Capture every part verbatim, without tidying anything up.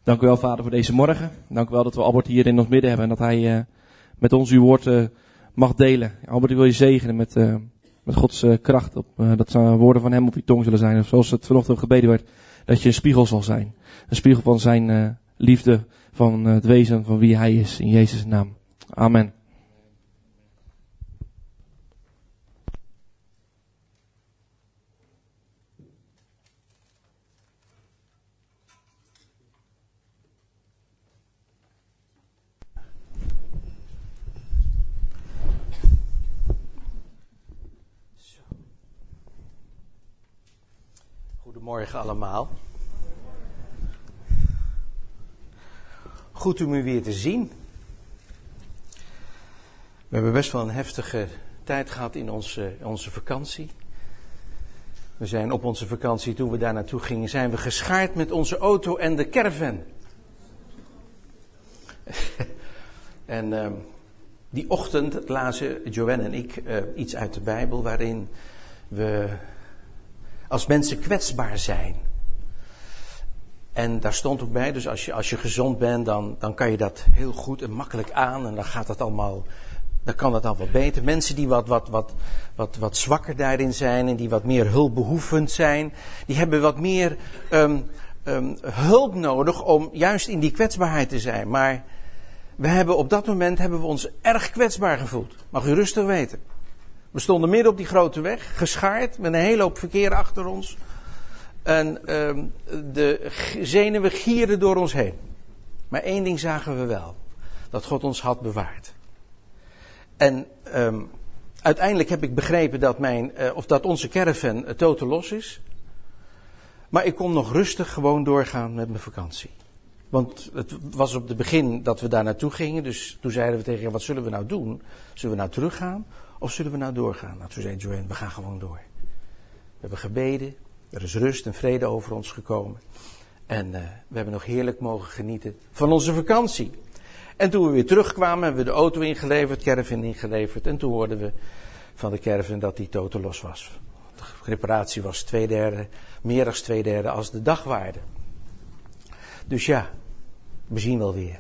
Dank u wel, Vader, voor deze morgen. Dank u wel dat we Albert hier in ons midden hebben en dat hij uh, met ons uw woord uh, mag delen. Albert, ik wil je zegenen met, uh, met Gods uh, kracht. Op, uh, dat uh, woorden van hem op je tong zullen zijn. Of zoals het vanochtend gebeden werd, dat je een spiegel zal zijn. Een spiegel van zijn uh, liefde, van uh, het wezen van wie hij is. In Jezus' naam. Amen. Goedemorgen allemaal. Goed om u weer te zien. We hebben best wel een heftige tijd gehad in onze, onze vakantie. We zijn op onze vakantie, toen we daar naartoe gingen, zijn we geschaard met onze auto en de caravan. en uh, die ochtend lazen Joanne en ik uh, iets uit de Bijbel waarin we als mensen kwetsbaar zijn. En daar stond ook bij, dus als je, als je gezond bent, dan, dan kan je dat heel goed en makkelijk aan. En dan gaat dat allemaal, dan kan dat dan wat beter. Mensen die wat, wat, wat, wat, wat zwakker daarin zijn en die wat meer hulpbehoevend zijn, die hebben wat meer um, um, hulp nodig om juist in die kwetsbaarheid te zijn. Maar we hebben op dat moment hebben we ons erg kwetsbaar gevoeld. Mag u rustig weten. We stonden midden op die grote weg, geschaard, met een hele hoop verkeer achter ons. En um, de zenuwen gierden door ons heen. Maar één ding zagen we wel. Dat God ons had bewaard. En um, uiteindelijk heb ik begrepen dat, mijn, uh, of dat onze caravan uh, totaal los is. Maar ik kon nog rustig gewoon doorgaan met mijn vakantie. Want het was op het begin dat we daar naartoe gingen. Dus toen zeiden we tegen hem, wat zullen we nou doen? Zullen we nou teruggaan? Of zullen we nou doorgaan? Nou, toen zei Joanne, we gaan gewoon door. We hebben gebeden. Er is rust en vrede over ons gekomen. En uh, we hebben nog heerlijk mogen genieten van onze vakantie. En toen we weer terugkwamen, hebben we de auto ingeleverd, caravan ingeleverd. En toen hoorden we van de caravan dat die totaal los was. De reparatie was twee derde, meer dan twee derde als de dagwaarde. Dus ja, we zien wel weer.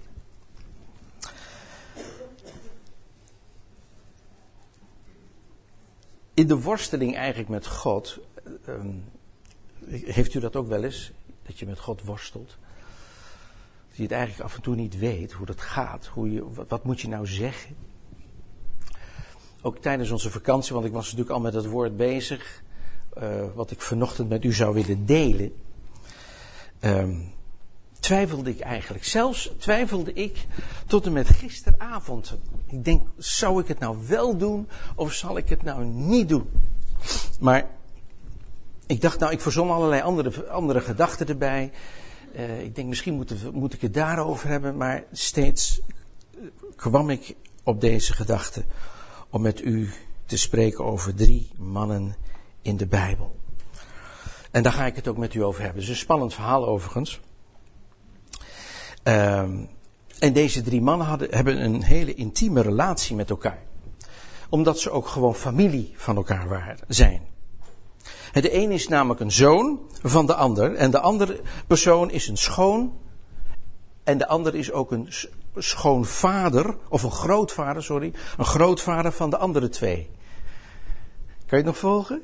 In de worsteling eigenlijk met God, um, heeft u dat ook wel eens? Dat je met God worstelt? Dat je het eigenlijk af en toe niet weet hoe dat gaat. Hoe je, wat, wat moet je nou zeggen? Ook tijdens onze vakantie, want ik was natuurlijk al met het woord bezig. Uh, wat ik vanochtend met u zou willen delen. Um, twijfelde ik eigenlijk. Zelfs twijfelde ik tot en met gisteravond. Ik denk, zou ik het nou wel doen of zal ik het nou niet doen? Maar ik dacht, nou, ik verzon allerlei andere, andere gedachten erbij. Uh, ik denk, misschien moet, moet ik het daarover hebben. Maar steeds kwam ik op deze gedachte om met u te spreken over drie mannen in de Bijbel. En daar ga ik het ook met u over hebben. Het is een spannend verhaal overigens. Um, en deze drie mannen hadden, hebben een hele intieme relatie met elkaar. Omdat ze ook gewoon familie van elkaar waren, zijn. De een is namelijk een zoon van de ander. En de andere persoon is een schoon. En de ander is ook een schoonvader. Of een grootvader, sorry. Een grootvader van de andere twee. Kan je het nog volgen?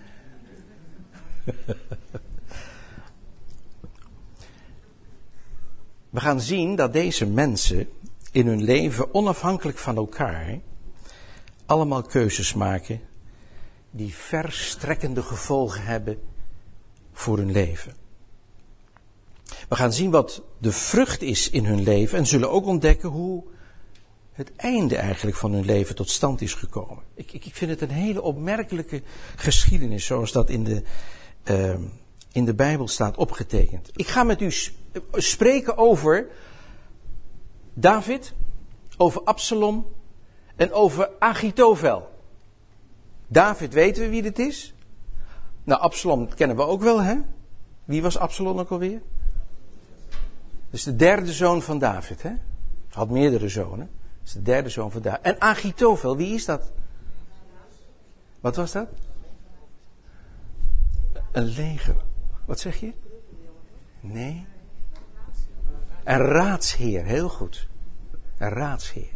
We gaan zien dat deze mensen in hun leven onafhankelijk van elkaar allemaal keuzes maken die verstrekkende gevolgen hebben voor hun leven. We gaan zien wat de vrucht is in hun leven en zullen ook ontdekken hoe het einde eigenlijk van hun leven tot stand is gekomen. Ik, ik, ik vind het een hele opmerkelijke geschiedenis zoals dat in de, uh, in de Bijbel staat opgetekend. Ik ga met u spreken over David, over Absalom en over Achitofel. David weten we wie dit is. Nou, Absalom kennen we ook wel, hè? Wie was Absalom ook alweer? Dat is de derde zoon van David, hè? Hij had meerdere zonen. Dat is de derde zoon van David. En Achitofel, wie is dat? Wat was dat? Een leger. Wat zeg je? Nee. Een raadsheer, heel goed. Een raadsheer.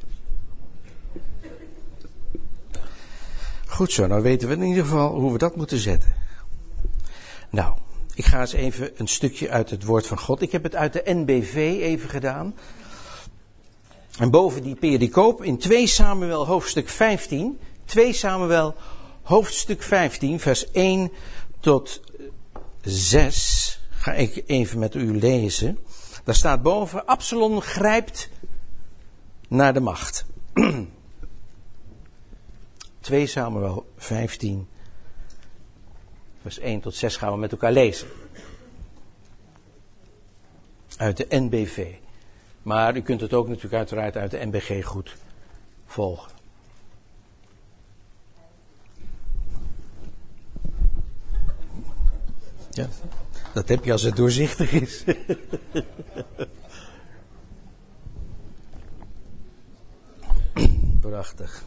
Goed zo, nou weten we in ieder geval hoe we dat moeten zetten. Nou, ik ga eens even een stukje uit het woord van God. Ik heb het uit de N B V even gedaan. En boven die pericoop in twee Samuel hoofdstuk vijftien. twee Samuel hoofdstuk vijftien, vers één tot zes. Ga ik even met u lezen. Daar staat boven, Absalom grijpt naar de macht. twee Samuel vijftien, vers één tot zes gaan we met elkaar lezen. Uit de N B V. Maar u kunt het ook natuurlijk uiteraard uit de N B G goed volgen. Ja, dat heb je als het doorzichtig is. Prachtig.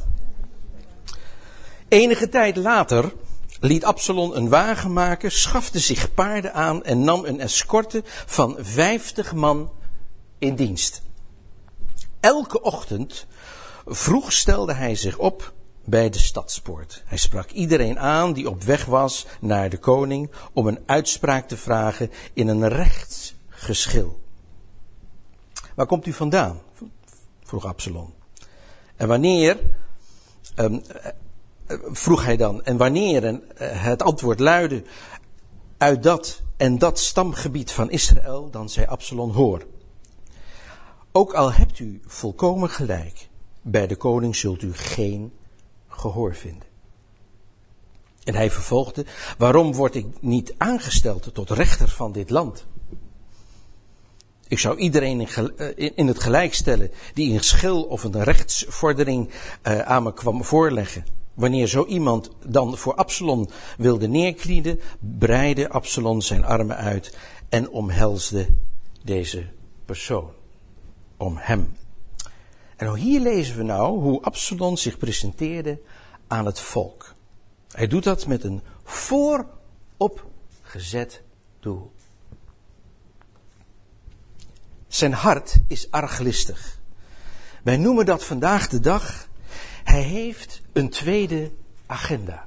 Enige tijd later liet Absalom een wagen maken, schafte zich paarden aan en nam een escorte van vijftig man in dienst. Elke ochtend vroeg stelde hij zich op bij de stadspoort. Hij sprak iedereen aan die op weg was naar de koning om een uitspraak te vragen in een rechtsgeschil. Waar komt u vandaan? Vroeg Absalom. En wanneer, um, vroeg hij dan, en wanneer en, uh, het antwoord luidde uit dat en dat stamgebied van Israël, dan zei Absalom, hoor. Ook al hebt u volkomen gelijk, bij de koning zult u geen gehoor vinden. En hij vervolgde, waarom word ik niet aangesteld tot rechter van dit land? Ik zou iedereen in, in het gelijk stellen die een schil of een rechtsvordering uh, aan me kwam voorleggen. Wanneer zo iemand dan voor Absalom wilde neerknielen, breidde Absalom zijn armen uit en omhelsde deze persoon. Om hem. En hier lezen we nou hoe Absalom zich presenteerde aan het volk. Hij doet dat met een vooropgezet doel. Zijn hart is arglistig. Wij noemen dat vandaag de dag, hij heeft een tweede agenda.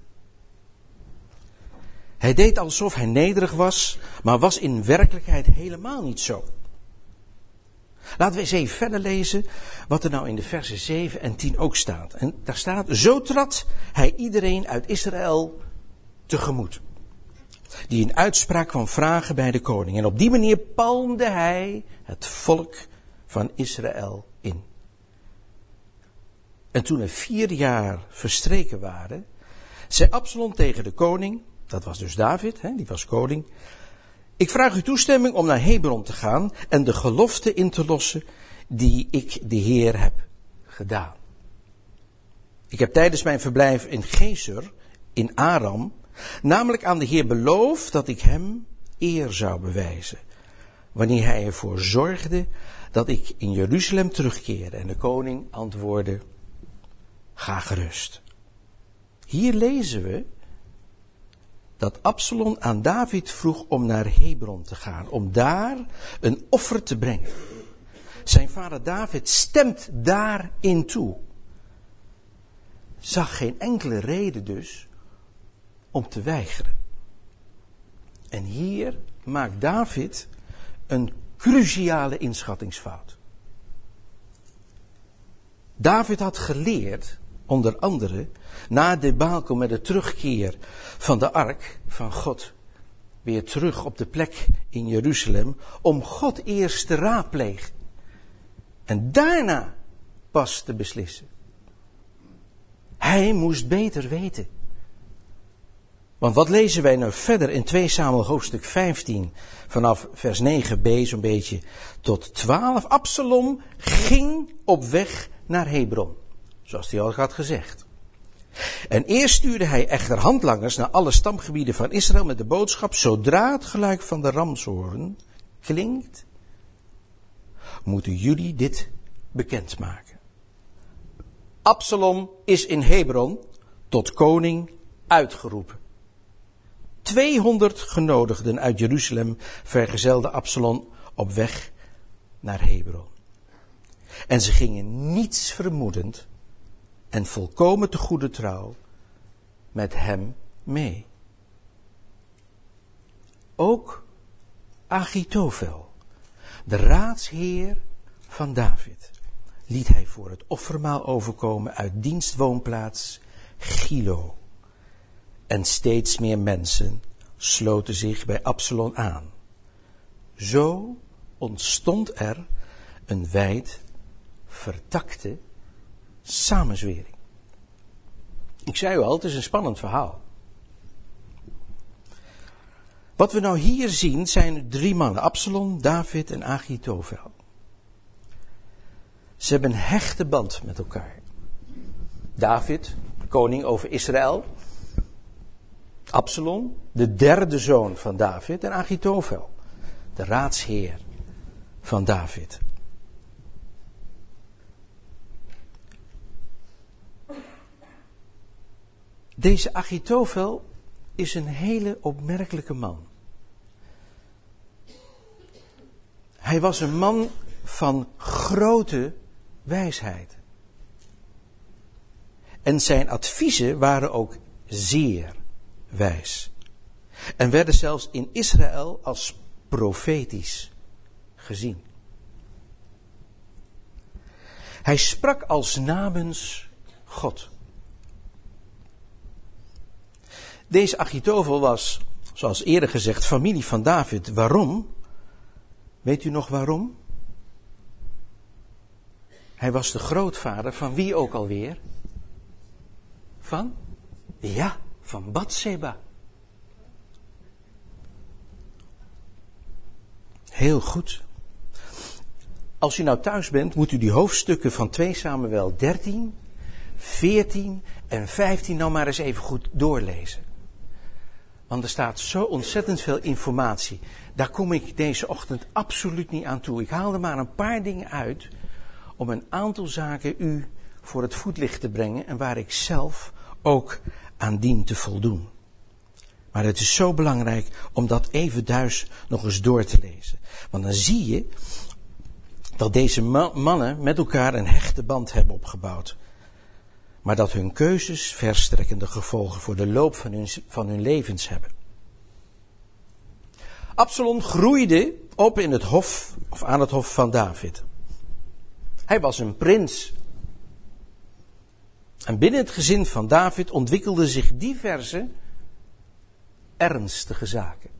Hij deed alsof hij nederig was, maar was in werkelijkheid helemaal niet zo. Laten we eens even verder lezen wat er nou in de versen zeven en tien ook staat. En daar staat, zo trad hij iedereen uit Israël tegemoet. Die een uitspraak kwam vragen bij de koning. En op die manier palmde hij het volk van Israël in. En toen er vier jaar verstreken waren, zei Absalom tegen de koning, dat was dus David, hè, die was koning. Ik vraag u toestemming om naar Hebron te gaan en de gelofte in te lossen die ik de Heer heb gedaan. Ik heb tijdens mijn verblijf in Gezer, in Aram, namelijk aan de Heer beloofd dat ik hem eer zou bewijzen, wanneer hij ervoor zorgde dat ik in Jeruzalem terugkeerde. En de koning antwoordde, ga gerust. Hier lezen we dat Absalom aan David vroeg om naar Hebron te gaan, om daar een offer te brengen. Zijn vader David stemt daarin toe. Zag geen enkele reden dus om te weigeren. En hier maakt David een cruciale inschattingsfout. David had geleerd, onder andere, na de debakel met de terugkeer van de ark van God, weer terug op de plek in Jeruzalem, om God eerst te raadplegen. En daarna pas te beslissen. Hij moest beter weten. Want wat lezen wij nou verder in twee Samuel hoofdstuk vijftien, vanaf vers negen b zo'n beetje tot twaalf. Absalom ging op weg naar Hebron, zoals hij al had gezegd. En eerst stuurde hij echter handlangers naar alle stamgebieden van Israël met de boodschap, zodra het geluid van de ramshoorn klinkt, moeten jullie dit bekendmaken. Absalom is in Hebron tot koning uitgeroepen. tweehonderd genodigden uit Jeruzalem vergezelden Absalom op weg naar Hebron. En ze gingen niets vermoedend en volkomen te goede trouw met hem mee. Ook Achitofel, de raadsheer van David, liet hij voor het offermaal overkomen uit dienstwoonplaats Gilo. En steeds meer mensen sloten zich bij Absalom aan. Zo ontstond er een wijd vertakte samenzwering. Ik zei u al, het is een spannend verhaal. Wat we nou hier zien zijn drie mannen, Absalom, David en Achitofel. Ze hebben een hechte band met elkaar. David, koning over Israël. Absalom, de derde zoon van David. En Achitofel, de raadsheer van David. Deze Achitofel is een hele opmerkelijke man. Hij was een man van grote wijsheid. En zijn adviezen waren ook zeer wijs. En werden zelfs in Israël als profetisch gezien. Hij sprak als namens God. Deze Achitofel was, zoals eerder gezegd, familie van David. Waarom? Weet u nog waarom? Hij was de grootvader van wie ook alweer? Van? Ja, van Batseba. Heel goed. Als u nou thuis bent, moet u die hoofdstukken van twee Samuel dertien, veertien en vijftien nou maar eens even goed doorlezen. Want er staat zo ontzettend veel informatie. Daar kom ik deze ochtend absoluut niet aan toe. Ik haal er maar een paar dingen uit om een aantal zaken u voor het voetlicht te brengen en waar ik zelf ook aan dien te voldoen. Maar het is zo belangrijk om dat even thuis nog eens door te lezen. Want dan zie je dat deze ma- mannen met elkaar een hechte band hebben opgebouwd. Maar dat hun keuzes verstrekkende gevolgen voor de loop van hun, van hun levens hebben. Absalom groeide op in het hof, of aan het hof van David. Hij was een prins. En binnen het gezin van David ontwikkelden zich diverse ernstige zaken.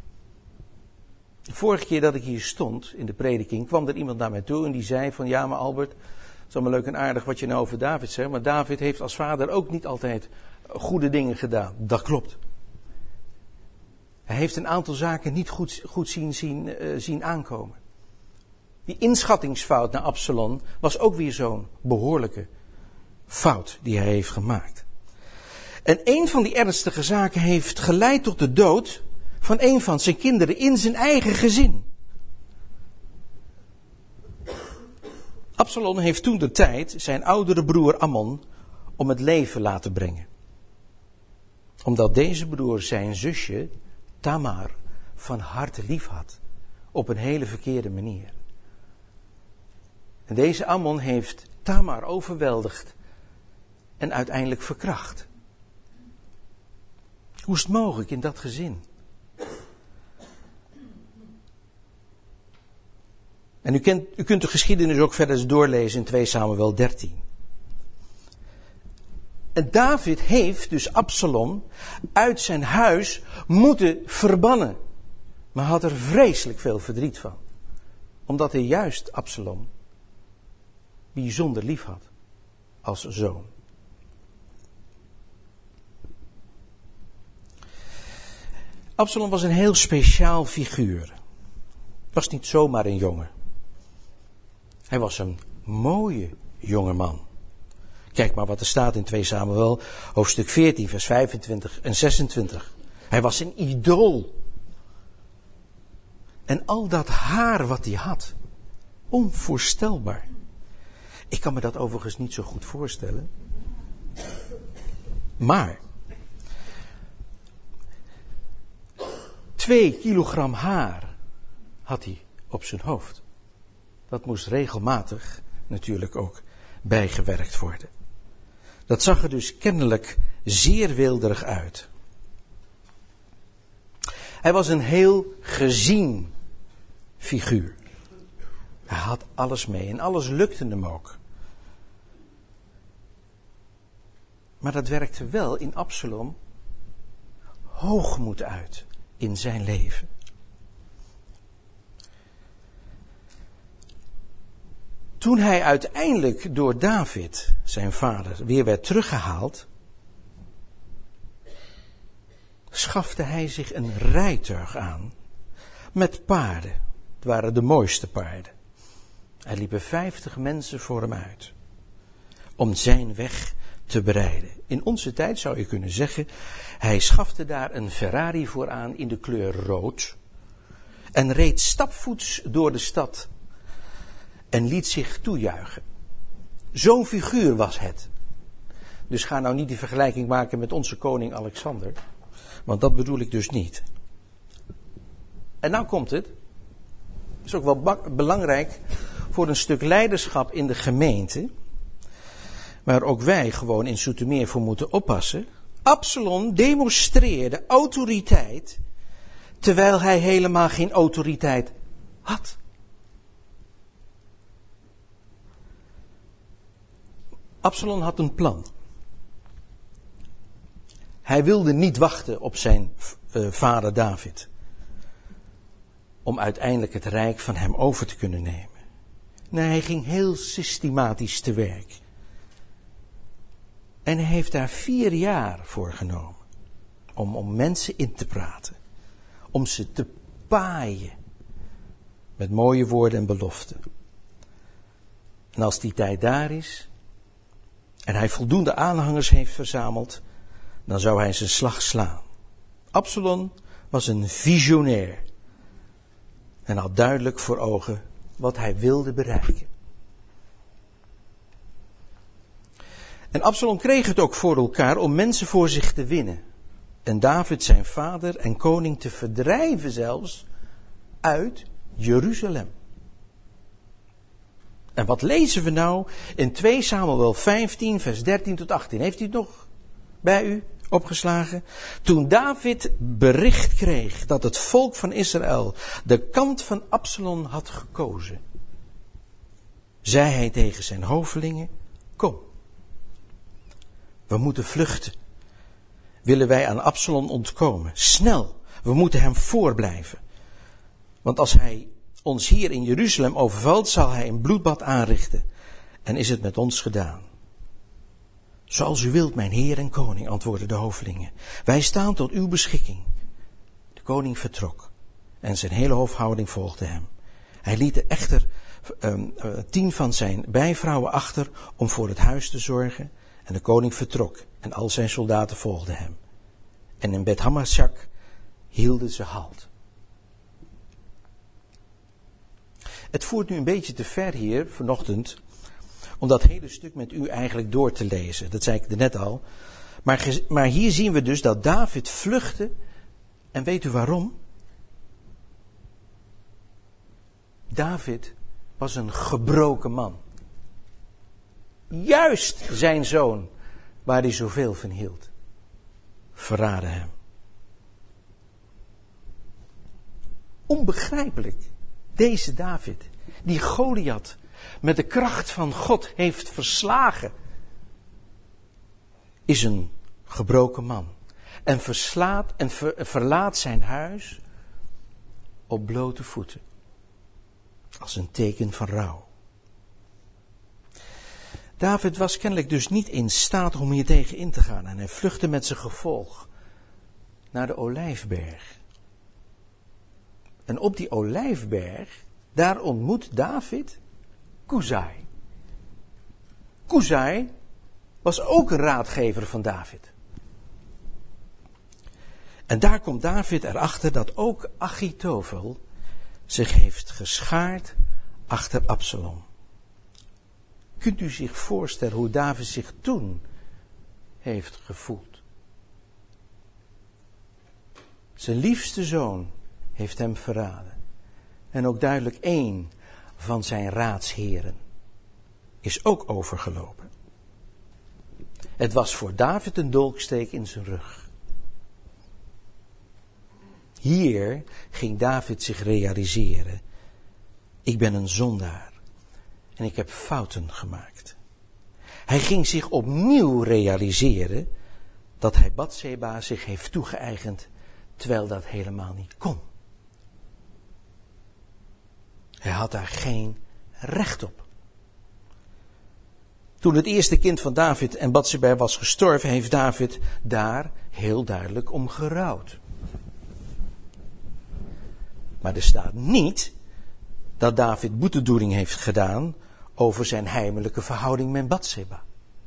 De vorige keer dat ik hier stond in de prediking kwam er iemand naar mij toe en die zei van ja maar Albert, het is allemaal leuk en aardig wat je nou over David zegt, maar David heeft als vader ook niet altijd goede dingen gedaan. Dat klopt. Hij heeft een aantal zaken niet goed, goed zien, zien, uh, zien aankomen. Die inschattingsfout naar Absalom was ook weer zo'n behoorlijke fout die hij heeft gemaakt. En een van die ernstige zaken heeft geleid tot de dood van een van zijn kinderen in zijn eigen gezin. Absalom heeft toen de tijd zijn oudere broer Ammon om het leven laten brengen. Omdat deze broer zijn zusje Tamar van harte lief had. Op een hele verkeerde manier. En deze Ammon heeft Tamar overweldigd en uiteindelijk verkracht. Hoe is het mogelijk in dat gezin? En u, kent, u kunt de geschiedenis ook verder eens doorlezen in twee Samuel dertien. En David heeft dus Absalom uit zijn huis moeten verbannen. Maar had er vreselijk veel verdriet van. Omdat hij juist Absalom bijzonder lief had als zoon. Absalom was een heel speciaal figuur. Was niet zomaar een jongen. Hij was een mooie jongeman. Kijk maar wat er staat in twee Samuel, hoofdstuk veertien, vers vijfentwintig en zesentwintig. Hij was een idool. En al dat haar wat hij had, onvoorstelbaar. Ik kan me dat overigens niet zo goed voorstellen. Maar twee kilogram haar had hij op zijn hoofd. dat moest regelmatig natuurlijk ook bijgewerkt worden. Dat zag er dus kennelijk zeer weelderig uit. Hij was een heel gezien figuur. Hij had alles mee en alles lukte hem ook. Maar dat werkte wel in Absalom hoogmoed uit in zijn leven. Toen hij uiteindelijk door David, zijn vader, weer werd teruggehaald, schafte hij zich een rijtuig aan met paarden. Het waren de mooiste paarden. Er liepen vijftig mensen voor hem uit om zijn weg te bereiden. In onze tijd zou je kunnen zeggen, hij schafte daar een Ferrari voor aan in de kleur rood en reed stapvoets door de stad en liet zich toejuichen. Zo'n figuur was het. Dus ga nou niet die vergelijking maken met onze koning Alexander, want dat bedoel ik dus niet. En nou komt het. Het is ook wel ba- belangrijk voor een stuk leiderschap in de gemeente, waar ook wij gewoon in Zoetermeer voor moeten oppassen. Absalom demonstreerde autoriteit, terwijl hij helemaal geen autoriteit had. Absalom had een plan. Hij wilde niet wachten op zijn uh, vader David, om uiteindelijk het rijk van hem over te kunnen nemen. Nee, hij ging heel systematisch te werk. En hij heeft daar vier jaar voor genomen. Om, om mensen in te praten. Om ze te paaien. Met mooie woorden en beloften. En als die tijd daar is. En hij voldoende aanhangers heeft verzameld. Dan zou hij zijn slag slaan. Absalom was een visionair. En had duidelijk voor ogen wat hij wilde bereiken. En Absalom kreeg het ook voor elkaar om mensen voor zich te winnen. En David, zijn vader en koning, te verdrijven zelfs uit Jeruzalem. En wat lezen we nou in twee Samuel vijftien, vers dertien tot achttien? Heeft u het nog bij u opgeslagen? Toen David bericht kreeg dat het volk van Israël de kant van Absalom had gekozen, zei hij tegen zijn hovelingen: kom, we moeten vluchten. Willen wij aan Absalom ontkomen? Snel, we moeten hem voorblijven. Want als hij ons hier in Jeruzalem overvalt, zal hij een bloedbad aanrichten. En is het met ons gedaan. Zoals u wilt, mijn heer en koning, antwoordden de hovelingen. Wij staan tot uw beschikking. De koning vertrok. En zijn hele hofhouding volgde hem. Hij liet er echter um, uh, tien van zijn bijvrouwen achter om voor het huis te zorgen. En de koning vertrok. En al zijn soldaten volgden hem. En in Bet Hammashak hielden ze halt. Het voert nu een beetje te ver hier vanochtend om dat hele stuk met u eigenlijk door te lezen. Dat zei ik er net al. Maar, maar hier zien we dus dat David vluchtte. En weet u waarom? David was een gebroken man. Juist zijn zoon, waar hij zoveel van hield, verraadde hem. Onbegrijpelijk. Deze David, die Goliath met de kracht van God heeft verslagen, is een gebroken man. En verslaat en ver, verlaat zijn huis op blote voeten. Als een teken van rouw. David was kennelijk dus niet in staat om hier tegen in te gaan. En hij vluchtte met zijn gevolg naar de Olijfberg. En op die Olijfberg, daar ontmoet David Kuzai. Kuzai was ook een raadgever van David. En daar komt David erachter dat ook Achitofel zich heeft geschaard achter Absalom. Kunt u zich voorstellen hoe David zich toen heeft gevoeld? Zijn liefste zoon heeft hem verraden. En ook duidelijk één, van zijn raadsheren is ook overgelopen. Het was voor David een dolksteek in zijn rug. Hier ging David zich realiseren: ik ben een zondaar en ik heb fouten gemaakt. Hij ging zich opnieuw realiseren dat hij Batseba zich heeft toegeëigend, terwijl dat helemaal niet kon. Hij had daar geen recht op. Toen het eerste kind van David en Batseba was gestorven, heeft David daar heel duidelijk om gerouwd. Maar er staat niet dat David boetedoening heeft gedaan over zijn heimelijke verhouding met Batseba.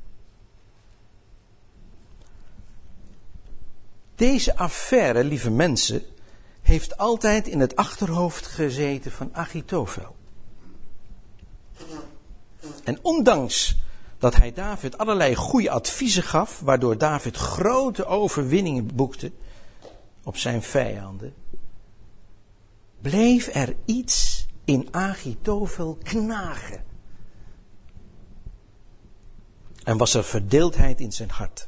Deze affaire, lieve mensen, heeft altijd in het achterhoofd gezeten van Achitofel. En ondanks dat hij David allerlei goede adviezen gaf, waardoor David grote overwinningen boekte op zijn vijanden, bleef er iets in Achitofel knagen. En was er verdeeldheid in zijn hart.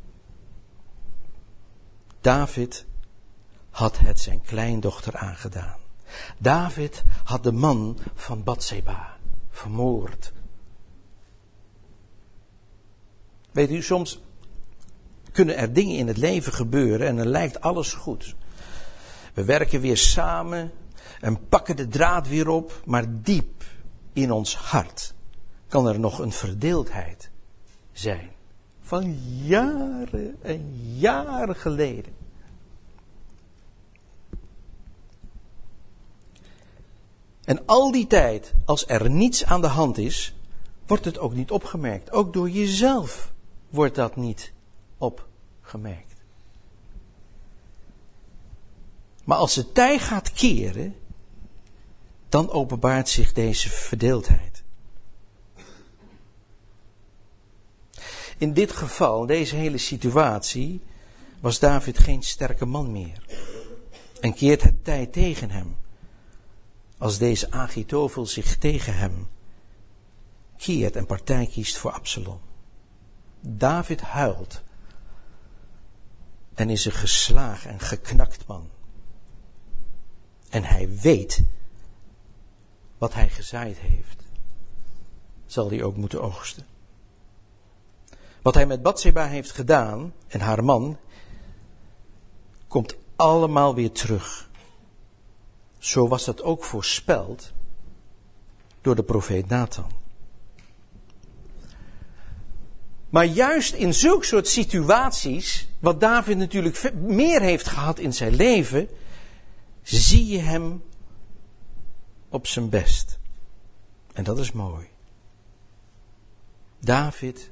David had het zijn kleindochter aangedaan. David had de man van Batseba vermoord. Weet u, soms kunnen er dingen in het leven gebeuren en dan lijkt alles goed. We werken weer samen en pakken de draad weer op, maar diep in ons hart kan er nog een verdeeldheid zijn. Van jaren en jaren geleden. En al die tijd, als er niets aan de hand is, wordt het ook niet opgemerkt. Ook door jezelf wordt dat niet opgemerkt. Maar als het tij gaat keren, dan openbaart zich deze verdeeldheid. In dit geval, deze hele situatie, was David geen sterke man meer. En keert het tij tegen hem. Als deze Achitofel zich tegen hem keert en partij kiest voor Absalom. David huilt en is een geslagen en geknakt man. En hij weet wat hij gezaaid heeft, zal hij ook moeten oogsten. Wat hij met Batseba heeft gedaan en haar man, komt allemaal weer terug. Zo was dat ook voorspeld door de profeet Nathan. Maar juist in zulke soort situaties, wat David natuurlijk meer heeft gehad in zijn leven, zie je hem op zijn best. En dat is mooi. David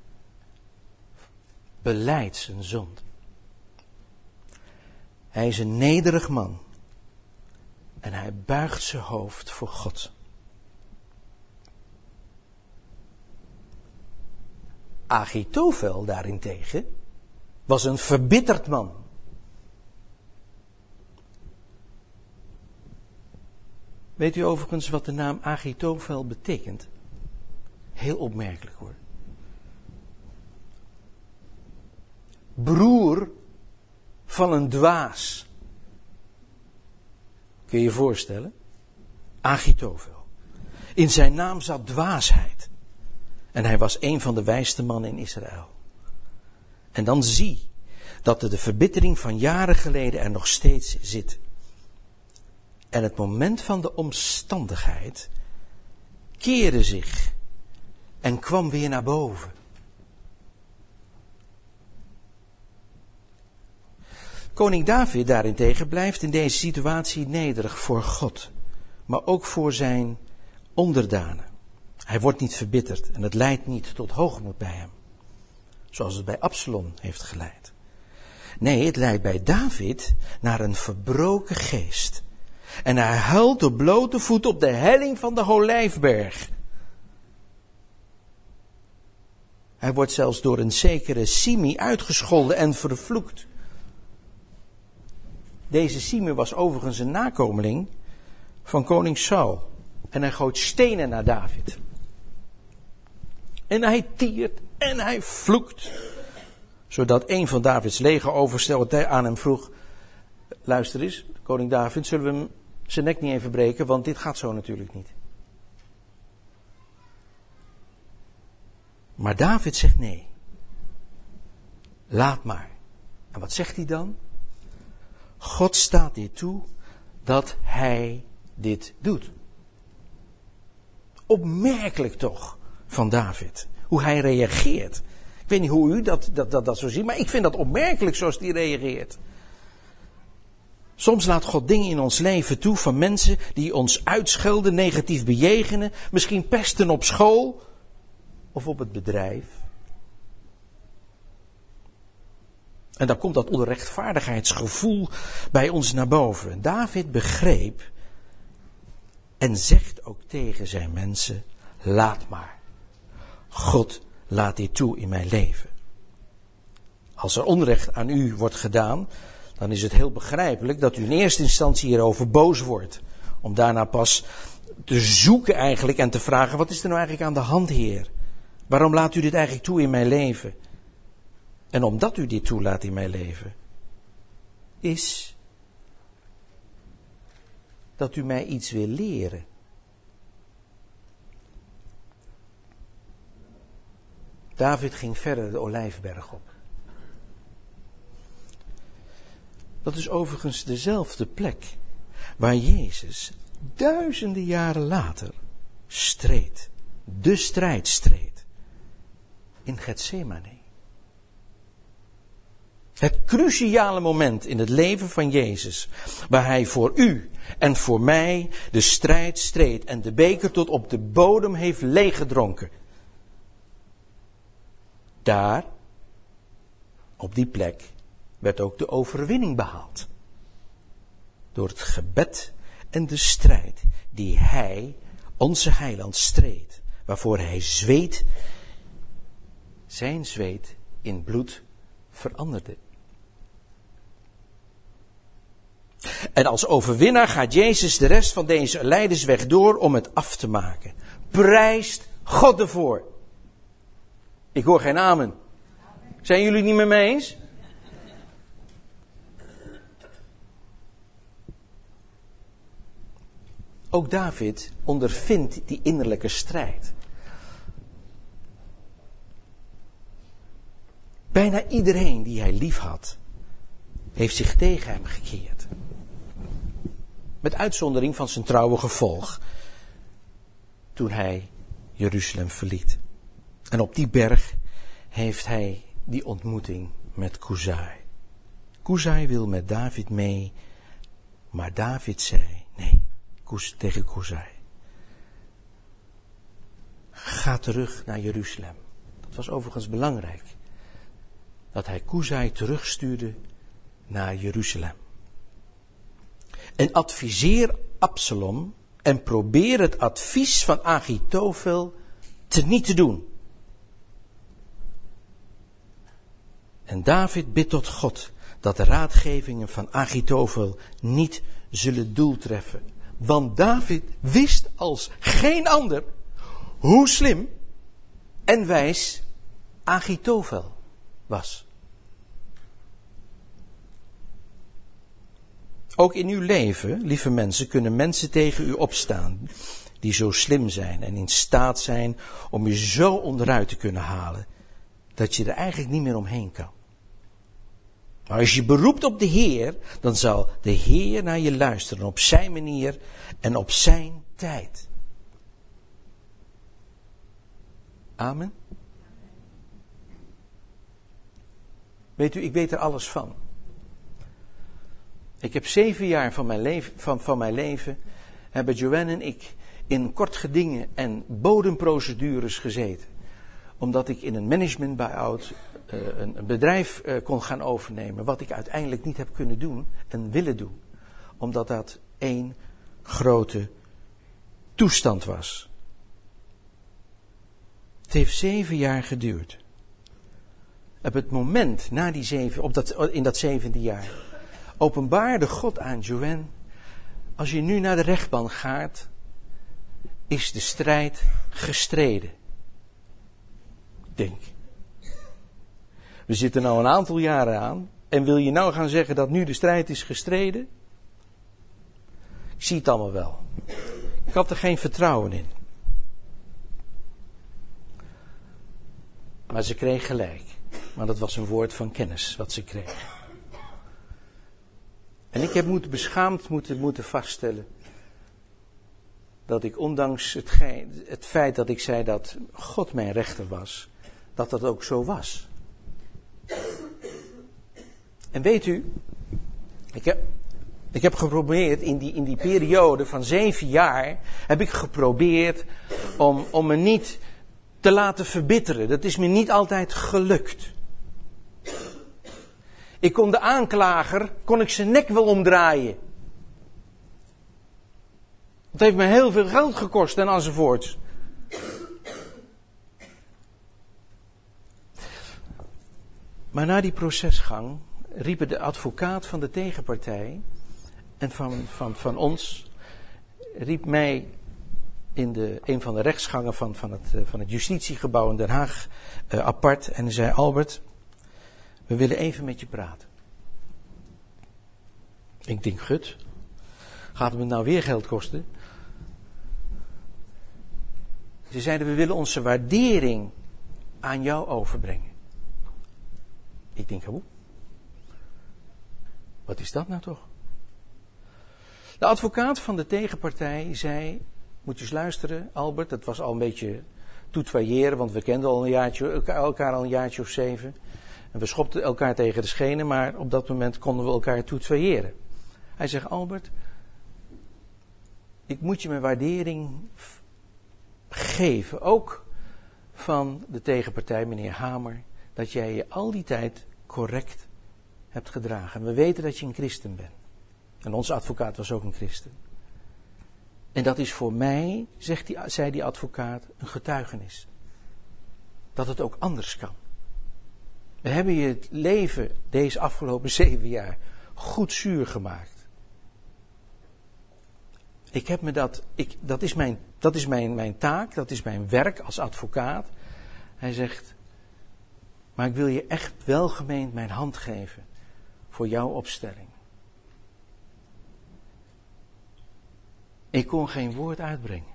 belijdt zijn zonde. Hij is een nederig man. En hij buigt zijn hoofd voor God. Achitofel daarentegen was een verbitterd man. Weet u overigens wat de naam Achitofel betekent? Heel opmerkelijk hoor. Broer van een dwaas. Kun je je voorstellen? Achitofel. In zijn naam zat dwaasheid. En hij was een van de wijste mannen in Israël. En dan zie dat de verbittering van jaren geleden er nog steeds zit. En het moment van de omstandigheid keerde zich en kwam weer naar boven. Koning David daarentegen blijft in deze situatie nederig voor God, maar ook voor zijn onderdanen. Hij wordt niet verbitterd en het leidt niet tot hoogmoed bij hem, zoals het bij Absalom heeft geleid. Nee, het leidt bij David naar een verbroken geest. En hij huilt op blote voet op de helling van de Olijfberg. Hij wordt zelfs door een zekere Simi uitgescholden en vervloekt. Deze Simi was overigens een nakomeling van koning Saul. En hij gooit stenen naar David. En hij tiert en hij vloekt. Zodat een van Davids legeroversten aan hem vroeg: luister eens, koning David, zullen we hem zijn nek niet even breken? Want dit gaat zo natuurlijk niet. Maar David zegt nee. Laat maar. En wat zegt hij dan? God staat dit toe dat hij dit doet. Opmerkelijk toch van David. Hoe hij reageert. Ik weet niet hoe u dat, dat, dat, dat zo ziet, maar ik vind dat opmerkelijk zoals hij reageert. Soms laat God dingen in ons leven toe van mensen die ons uitschelden, negatief bejegenen, misschien pesten op school of op het bedrijf. En dan komt dat onrechtvaardigheidsgevoel bij ons naar boven. David begreep en zegt ook tegen zijn mensen: laat maar. God laat dit toe in mijn leven. Als er onrecht aan u wordt gedaan, dan is het heel begrijpelijk dat u in eerste instantie hierover boos wordt. Om daarna pas te zoeken eigenlijk en te vragen: wat is er nou eigenlijk aan de hand, Heer? Waarom laat u dit eigenlijk toe in mijn leven? En omdat u dit toelaat in mijn leven, is dat u mij iets wil leren. David ging verder de Olijfberg op. Dat is overigens dezelfde plek waar Jezus duizenden jaren later streed, de strijd streed, in Getsemane. Het cruciale moment in het leven van Jezus, waar hij voor u en voor mij de strijd streed en de beker tot op de bodem heeft leeggedronken. Daar, op die plek, werd ook de overwinning behaald. Door het gebed en de strijd die hij, onze heiland, streed. Waarvoor hij zweet, zijn zweet in bloed veranderde. En als overwinnaar gaat Jezus de rest van deze lijdensweg door om het af te maken. Prijst God ervoor. Ik hoor geen amen. Zijn jullie het niet met me eens? Ook David ondervindt die innerlijke strijd. Bijna iedereen die hij lief had, heeft zich tegen hem gekeerd. Met uitzondering van zijn trouwe gevolg, toen hij Jeruzalem verliet. En op die berg heeft hij die ontmoeting met Kuzai. Kuzai wil met David mee, maar David zei nee tegen Kuzai. Ga terug naar Jeruzalem. Dat was overigens belangrijk. Dat hij Kuzai terugstuurde naar Jeruzalem. En adviseer Absalom en probeer het advies van Achitofel te niet te doen. En David bidt tot God dat de raadgevingen van Achitofel niet zullen doeltreffen. Want David wist als geen ander hoe slim en wijs Achitofel was. Ook in uw leven, lieve mensen, kunnen mensen tegen u opstaan die zo slim zijn en in staat zijn om je zo onderuit te kunnen halen dat je er eigenlijk niet meer omheen kan. Maar als je beroept op de Heer, dan zal de Heer naar je luisteren op zijn manier en op zijn tijd. Amen. Weet u, ik weet er alles van. Ik heb zeven jaar van mijn leven, van, van mijn leven hebben Joanne en ik in kort gedingen en bodemprocedures gezeten. Omdat ik in een management buyout uh, een, een bedrijf uh, kon gaan overnemen. Wat ik uiteindelijk niet heb kunnen doen en willen doen. Omdat dat één grote toestand was. Het heeft zeven jaar geduurd. Op het moment na die zeven, op dat, in dat zevende jaar, openbaarde God aan Joanne: als je nu naar de rechtbank gaat, is de strijd gestreden. Ik denk. We zitten nou een aantal jaren aan. En wil je nou gaan zeggen dat nu de strijd is gestreden? Ik zie het allemaal wel. Ik had er geen vertrouwen in. Maar ze kreeg gelijk. Maar dat was een woord van kennis wat ze kreeg. En ik heb moeten beschaamd moeten, moeten vaststellen dat ik ondanks het, ge- het feit dat ik zei dat God mijn rechter was, dat dat ook zo was. En weet u, ik heb, ik heb geprobeerd in die, in die periode van zeven jaar, heb ik geprobeerd om, om me niet te laten verbitteren. Dat is me niet altijd gelukt. Ik kon de aanklager, kon ik zijn nek wel omdraaien. Het heeft me heel veel geld gekost en enzovoort. Maar na die procesgang riepen de advocaat van de tegenpartij en van, van, van ons, riep mij in de, een van de rechtsgangen van, van, het, van het justitiegebouw in Den Haag uh, apart en zei: Albert, we willen even met je praten. Ik denk, gut, gaat het me nou weer geld kosten? Ze zeiden, we willen onze waardering aan jou overbrengen. Ik denk, hoe? Wat is dat nou toch? De advocaat van de tegenpartij zei, moet je eens luisteren, Albert, dat was al een beetje toetwaaieren, want we kenden al een jaartje, elkaar al een jaartje of zeven. En we schopten elkaar tegen de schenen, maar op dat moment konden we elkaar toetwaaieren. Hij zegt, Albert, ik moet je mijn waardering geven, ook van de tegenpartij, meneer Hamer, dat jij je al die tijd correct hebt gedragen. We weten dat je een christen bent. En onze advocaat was ook een christen. En dat is voor mij, zegt die, zei die advocaat, een getuigenis. Dat het ook anders kan. We hebben je het leven deze afgelopen zeven jaar goed zuur gemaakt. Ik heb me dat, ik, dat is, mijn, dat is mijn, mijn taak, dat is mijn werk als advocaat. Hij zegt, maar ik wil je echt welgemeend mijn hand geven voor jouw opstelling. Ik kon geen woord uitbrengen.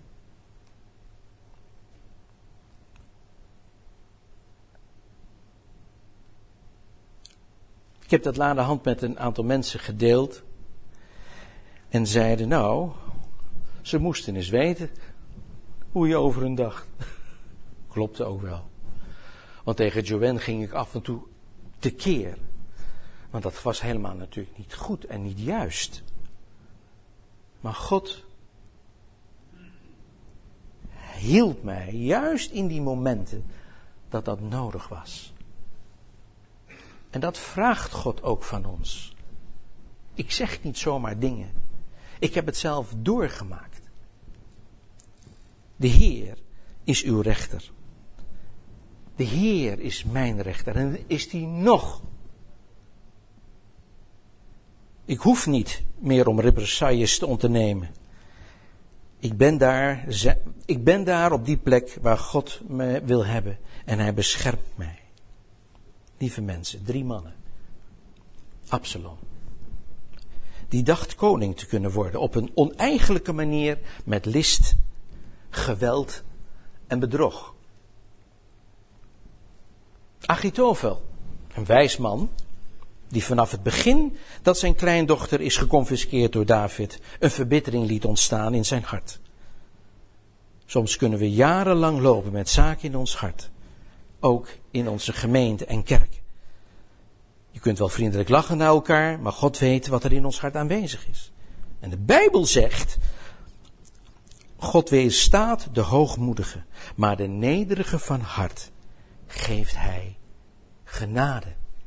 Ik heb dat naderhand met een aantal mensen gedeeld. En zeiden, nou, ze moesten eens weten hoe je over hun dacht. Klopte ook wel. Want tegen Joanne ging ik af en toe tekeer. Want dat was helemaal natuurlijk niet goed en niet juist. Maar God hielp mij juist in die momenten dat dat nodig was. En dat vraagt God ook van ons. Ik zeg niet zomaar dingen. Ik heb het zelf doorgemaakt. De Heer is uw rechter. De Heer is mijn rechter. En is die nog. Ik hoef niet meer om represailles te ondernemen. Ik ben daar, ik ben daar op die plek waar God me wil hebben. En hij beschermt mij. Lieve mensen, drie mannen. Absalom. Die dacht koning te kunnen worden op een oneigenlijke manier met list, geweld en bedrog. Achitofel, een wijs man, die vanaf het begin dat zijn kleindochter is geconfiskeerd door David, een verbittering liet ontstaan in zijn hart. Soms kunnen we jarenlang lopen met zaken in ons hart, ook in onze gemeente en kerk. Je kunt wel vriendelijk lachen naar elkaar, maar God weet wat er in ons hart aanwezig is. En de Bijbel zegt, God weerstaat de hoogmoedige, maar de nederige van hart geeft hij genade.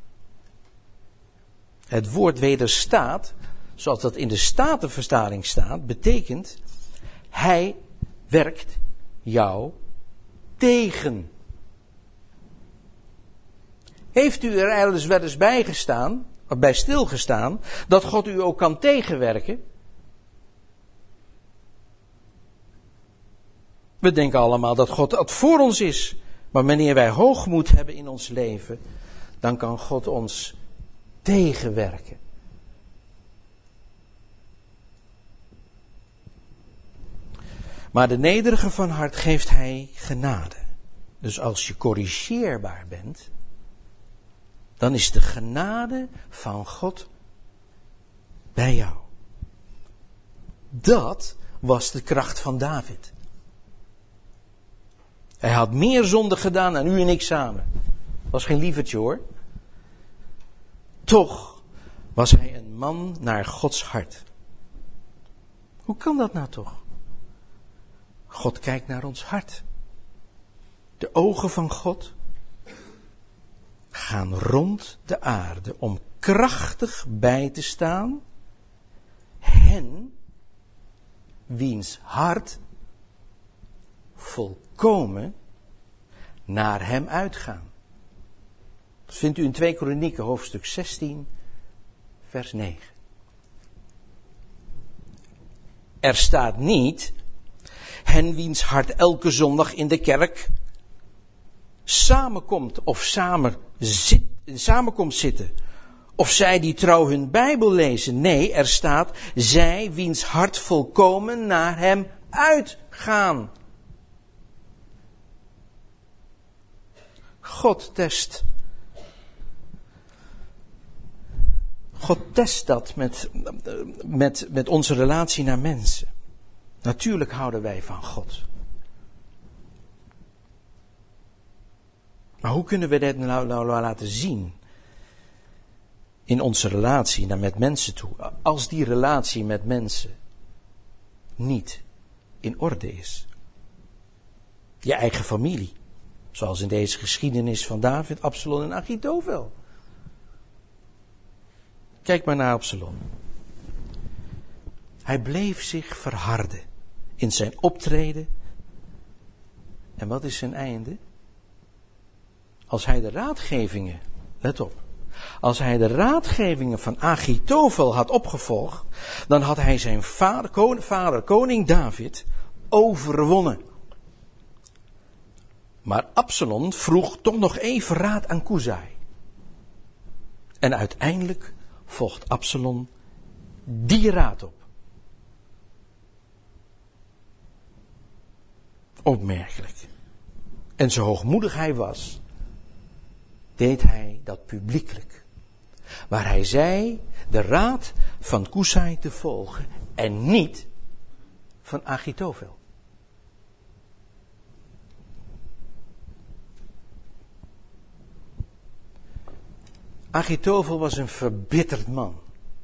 Het woord wederstaat, zoals dat in de Statenvertaling staat, betekent, hij werkt jou tegen. Heeft u er ergens wel eens bij gestaan, of bij stilgestaan, dat God u ook kan tegenwerken? We denken allemaal dat God dat voor ons is. Maar wanneer wij hoogmoed hebben in ons leven, dan kan God ons tegenwerken. Maar de nederige van hart geeft hij genade. Dus als je corrigeerbaar bent, dan is de genade van God bij jou. Dat was de kracht van David. Hij had meer zonde gedaan dan u en ik samen. Was geen lievertje hoor. Toch was hij een man naar Gods hart. Hoe kan dat nou toch? God kijkt naar ons hart. De ogen van God gaan rond de aarde om krachtig bij te staan hen wiens hart volkomen naar hem uitgaan. Dat vindt u in twee Kronieken hoofdstuk zestien vers negen. Er staat niet hen wiens hart elke zondag in de kerk samenkomt of samen zit, samenkomt zitten. Of zij die trouw hun Bijbel lezen. Nee, er staat zij wiens hart volkomen naar hem uitgaan. God test. God test dat met, met, met onze relatie naar mensen. Natuurlijk houden wij van God. Maar hoe kunnen we dat nou, nou laten zien? In onze relatie naar met mensen toe. Als die relatie met mensen niet in orde is. Je eigen familie. Zoals in deze geschiedenis van David, Absalom en Achitofel. Kijk maar naar Absalom. Hij bleef zich verharden in zijn optreden. En wat is zijn einde? Als hij de raadgevingen, let op. Als hij de raadgevingen van Achitofel had opgevolgd, dan had hij zijn vader, kon, vader koning David, overwonnen. Maar Absalom vroeg toch nog even raad aan Kusai. En uiteindelijk volgt Absalom die raad op. Opmerkelijk. En zo hoogmoedig hij was, deed hij dat publiekelijk. Waar hij zei de raad van Kusai te volgen en niet van Achitofel. Achitofel was een verbitterd man.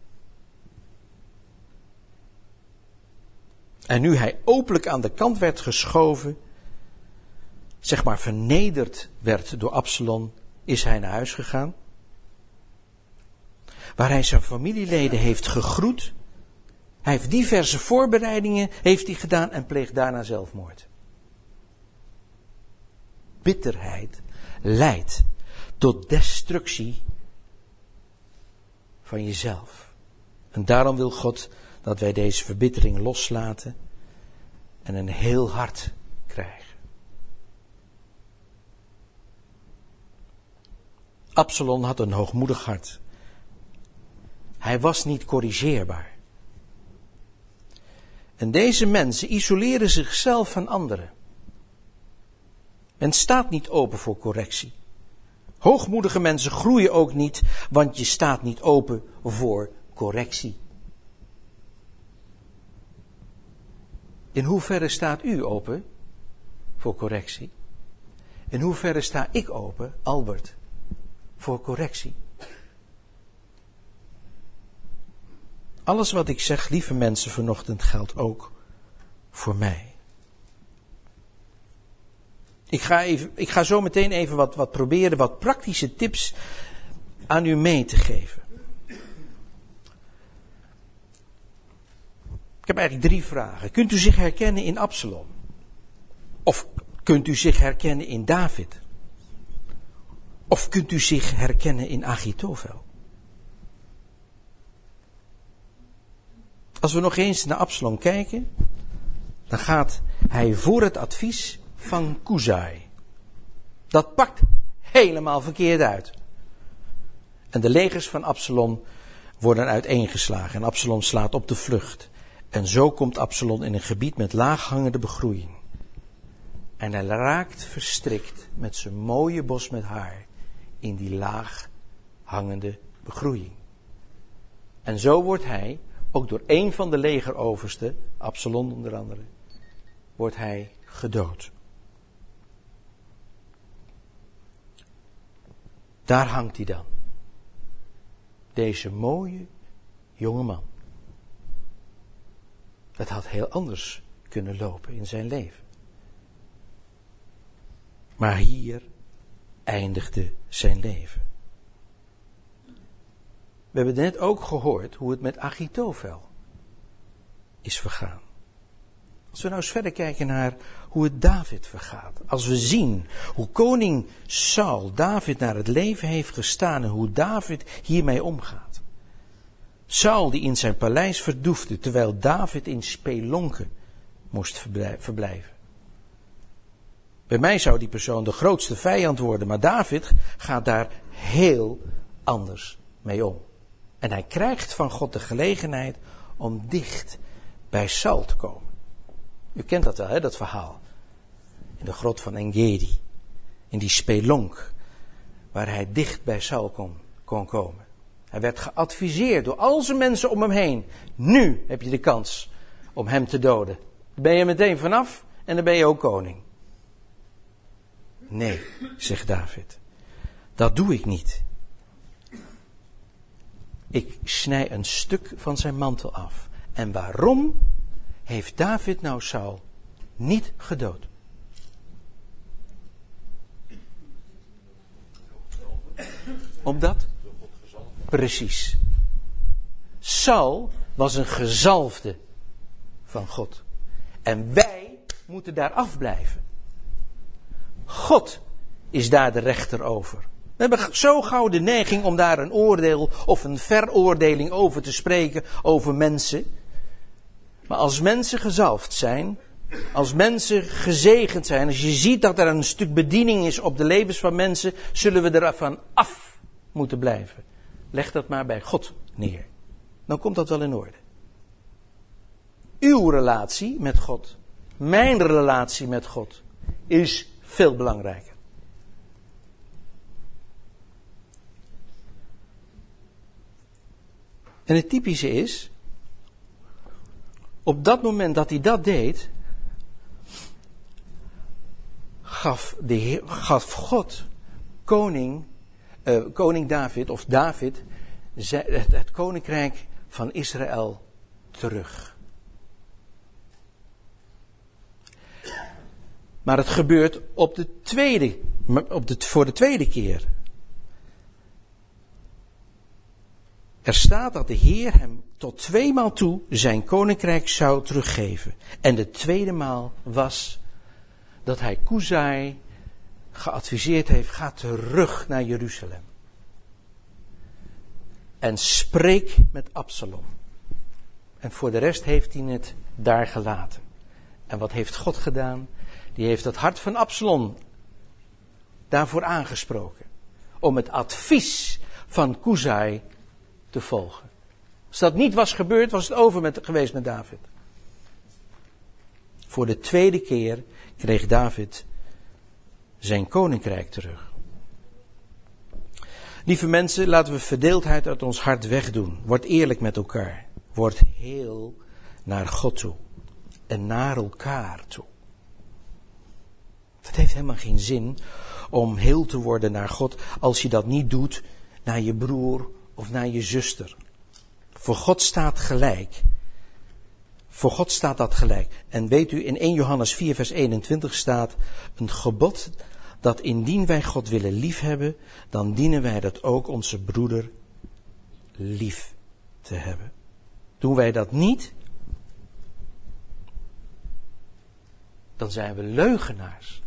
En nu hij openlijk aan de kant werd geschoven, zeg maar vernederd werd door Absalom, is hij naar huis gegaan. Waar hij zijn familieleden heeft gegroet. Hij heeft diverse voorbereidingen heeft hij gedaan en pleegt daarna zelfmoord. Bitterheid leidt tot destructie van jezelf. En daarom wil God dat wij deze verbittering loslaten en een heel hart krijgen. Absalom had een hoogmoedig hart. Hij was niet corrigeerbaar. En deze mensen isoleren zichzelf van anderen. Men staat niet open voor correctie. Hoogmoedige mensen groeien ook niet, want je staat niet open voor correctie. In hoeverre staat u open voor correctie? In hoeverre sta ik open, Albert, voor correctie? Alles wat ik zeg, lieve mensen, vanochtend geldt ook voor mij. Ik ga, even, ik ga zo meteen even wat, wat proberen, wat praktische tips aan u mee te geven. Ik heb eigenlijk drie vragen. Kunt u zich herkennen in Absalom? Of kunt u zich herkennen in David? Of kunt u zich herkennen in Achitofel? Als we nog eens naar Absalom kijken, dan gaat hij voer het advies van Kuzai. Dat pakt helemaal verkeerd uit. En de legers van Absalom worden uiteengeslagen. En Absalom slaat op de vlucht. En zo komt Absalom in een gebied met laaghangende begroeiing. En hij raakt verstrikt met zijn mooie bos met haar in die laaghangende begroeiing. En zo wordt hij, ook door een van de legeroversten, Absalom onder andere, wordt hij gedood. Daar hangt hij dan. Deze mooie jonge man. Het had heel anders kunnen lopen in zijn leven. Maar hier eindigde zijn leven. We hebben net ook gehoord hoe het met Achitofel is vergaan. Als we nou eens verder kijken naar hoe het David vergaat. Als we zien hoe koning Saul David naar het leven heeft gestaan en hoe David hiermee omgaat. Saul die in zijn paleis verdoefde terwijl David in spelonken moest verblijven. Bij mij zou die persoon de grootste vijand worden, maar David gaat daar heel anders mee om. En hij krijgt van God de gelegenheid om dicht bij Saul te komen. U kent dat wel, hè, dat verhaal. In de grot van Engedi. In die spelonk. Waar hij dicht bij Saul kon, kon komen. Hij werd geadviseerd door al zijn mensen om hem heen. Nu heb je de kans om hem te doden. Dan ben je meteen vanaf en dan ben je ook koning. Nee, zegt David. Dat doe ik niet. Ik snij een stuk van zijn mantel af. En waarom heeft David nou Saul niet gedood? Omdat? Precies. Saul was een gezalfde van God. En wij moeten daar afblijven. God is daar de rechter over. We hebben zo gauw de neiging om daar een oordeel of een veroordeling over te spreken over mensen. Maar als mensen gezalfd zijn, als mensen gezegend zijn, als je ziet dat er een stuk bediening is op de levens van mensen, zullen we ervan af moeten blijven. Leg dat maar bij God neer. Dan komt dat wel in orde. Uw relatie met God, mijn relatie met God, is veel belangrijker. En het typische is, op dat moment dat hij dat deed, gaf, de Heer, gaf God koning, uh, koning David, of David, het, het koninkrijk van Israël terug. Maar het gebeurt op de tweede, op de, voor de tweede keer. Er staat dat de Heer hem tot tweemaal toe zijn koninkrijk zou teruggeven. En de tweede maal was dat hij Kuzai geadviseerd heeft, ga terug naar Jeruzalem. En spreek met Absalom. En voor de rest heeft hij het daar gelaten. En wat heeft God gedaan? Die heeft het hart van Absalom daarvoor aangesproken. Om het advies van Kuzai te volgen. Als dat niet was gebeurd, was het over met, geweest met David. Voor de tweede keer kreeg David zijn koninkrijk terug. Lieve mensen, laten we verdeeldheid uit ons hart wegdoen. Word eerlijk met elkaar. Word heel naar God toe. En naar elkaar toe. Het heeft helemaal geen zin om heel te worden naar God als je dat niet doet naar je broer of naar je zuster. Voor God staat gelijk. Voor God staat dat gelijk. En weet u, in eerste Johannes vier vers eenentwintig staat een gebod dat indien wij God willen liefhebben, dan dienen wij dat ook onze broeder lief te hebben. Doen wij dat niet, dan zijn we leugenaars.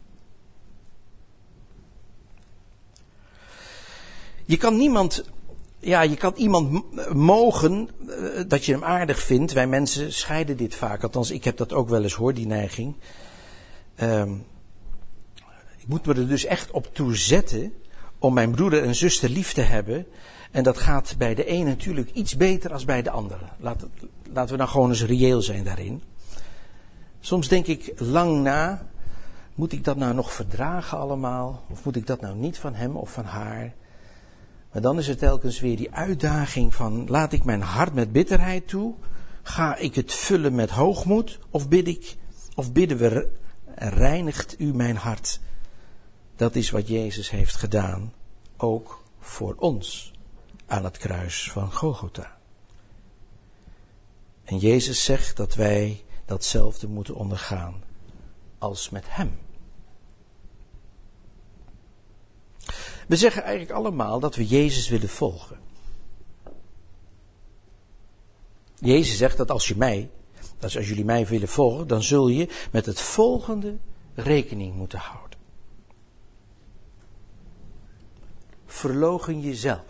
Je kan niemand ja, je kan iemand m- mogen uh, dat je hem aardig vindt. Wij mensen scheiden dit vaak. Althans, ik heb dat ook wel eens hoor, die neiging. Um, ik moet me er dus echt op toe zetten om mijn broeder en zuster lief te hebben. En dat gaat bij de een natuurlijk iets beter dan bij de andere. Laat, laten we nou gewoon eens reëel zijn daarin. Soms denk ik lang na, moet ik dat nou nog verdragen allemaal? Of moet ik dat nou niet van hem of van haar? Maar dan is er telkens weer die uitdaging van, laat ik mijn hart met bitterheid toe? Ga ik het vullen met hoogmoed? Of bid ik, of bidden we, reinigt u mijn hart? Dat is wat Jezus heeft gedaan, ook voor ons, aan het kruis van Golgotha. En Jezus zegt dat wij datzelfde moeten ondergaan als met hem. We zeggen eigenlijk allemaal dat we Jezus willen volgen. Jezus zegt dat als je mij, dat als jullie mij willen volgen, dan zul je met het volgende rekening moeten houden. Verloochen jezelf.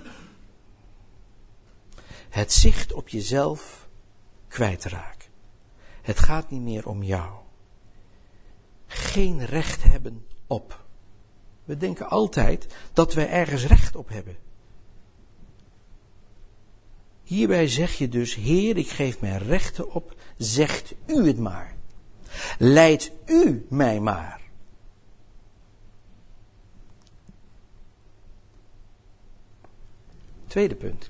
Het zicht op jezelf kwijtraken. Het gaat niet meer om jou. Geen recht hebben op. We denken altijd dat wij ergens recht op hebben. Hierbij zeg je dus, Heer, ik geef mijn rechten op, zegt u het maar. Leid u mij maar. Tweede punt.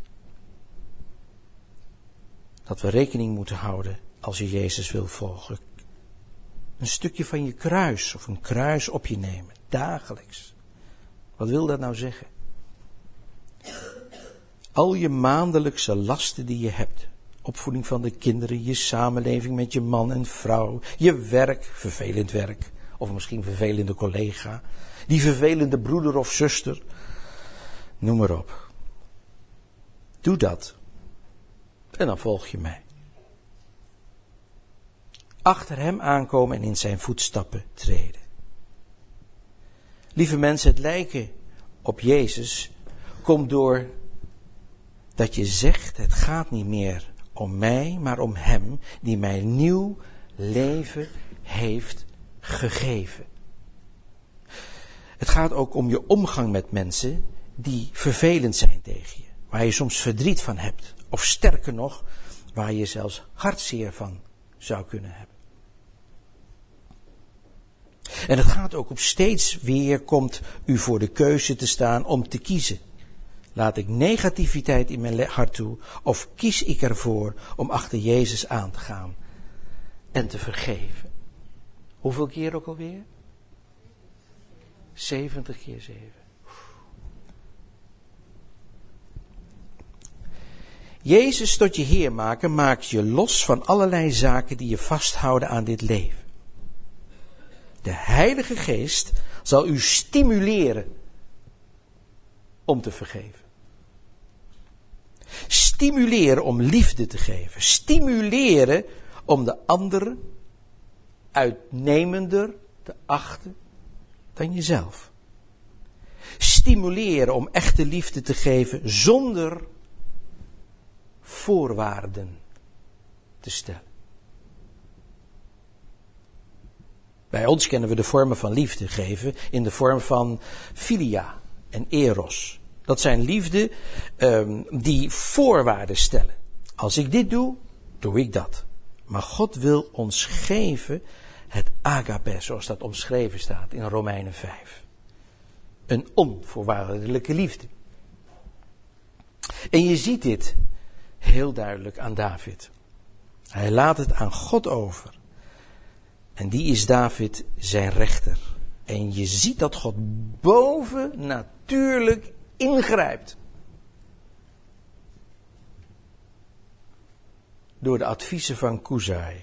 Dat we rekening moeten houden als je Jezus wil volgen. Een stukje van je kruis of een kruis op je nemen. Dagelijks. Wat wil dat nou zeggen? Al je maandelijkse lasten die je hebt. Opvoeding van de kinderen, je samenleving met je man en vrouw. Je werk, vervelend werk. Of misschien vervelende collega. Die vervelende broeder of zuster. Noem maar op. Doe dat. En dan volg je mij. Achter hem aankomen en in zijn voetstappen treden. Lieve mensen, het lijken op Jezus komt door dat je zegt, het gaat niet meer om mij, maar om hem die mij nieuw leven heeft gegeven. Het gaat ook om je omgang met mensen die vervelend zijn tegen je, waar je soms verdriet van hebt. Of sterker nog, waar je zelfs hartzeer van zou kunnen hebben. En het gaat ook om steeds weer komt u voor de keuze te staan om te kiezen. Laat ik negativiteit in mijn hart toe of kies ik ervoor om achter Jezus aan te gaan en te vergeven. Hoeveel keer ook alweer? zeventig keer zeven. Jezus tot je Heer maken maakt je los van allerlei zaken die je vasthouden aan dit leven. De Heilige Geest zal u stimuleren om te vergeven. Stimuleren om liefde te geven. Stimuleren om de ander uitnemender te achten dan jezelf. Stimuleren om echte liefde te geven zonder voorwaarden te stellen. Bij ons kennen we de vormen van liefde geven in de vorm van philia en eros. Dat zijn liefde um, die voorwaarden stellen. Als ik dit doe, doe ik dat. Maar God wil ons geven het agape, zoals dat omschreven staat in Romeinen vijf. Een onvoorwaardelijke liefde. En je ziet dit heel duidelijk aan David. Hij laat het aan God over. En die is David zijn rechter. En je ziet dat God boven natuurlijk ingrijpt. Door de adviezen van Kuzai.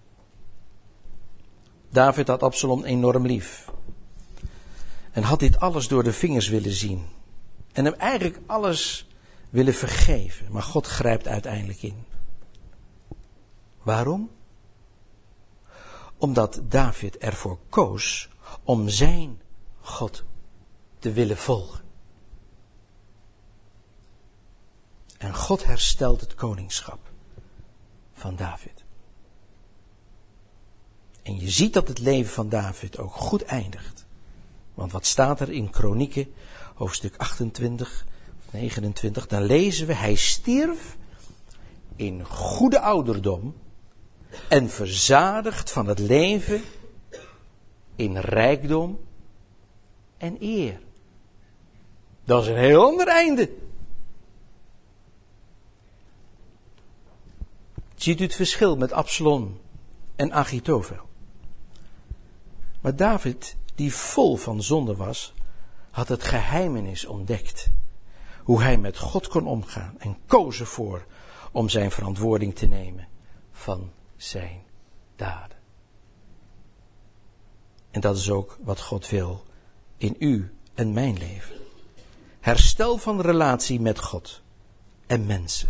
David had Absalom enorm lief. En had dit alles door de vingers willen zien. En hem eigenlijk alles willen vergeven. Maar God grijpt uiteindelijk in. Waarom? Omdat David ervoor koos om zijn God te willen volgen. En God herstelt het koningschap van David. En je ziet dat het leven van David ook goed eindigt. Want wat staat er in Kronieken, hoofdstuk achtentwintig, negenentwintig, dan lezen we, hij stierf in goede ouderdom en verzadigd van het leven in rijkdom en eer. Dat is een heel ander einde. Ziet u het verschil met Absalom en Achitofel? Maar David, die vol van zonde was, had het geheimenis ontdekt. Hoe hij met God kon omgaan en koos ervoor om zijn verantwoording te nemen van zijn daden. En dat is ook wat God wil in u en mijn leven. Herstel van relatie met God en mensen.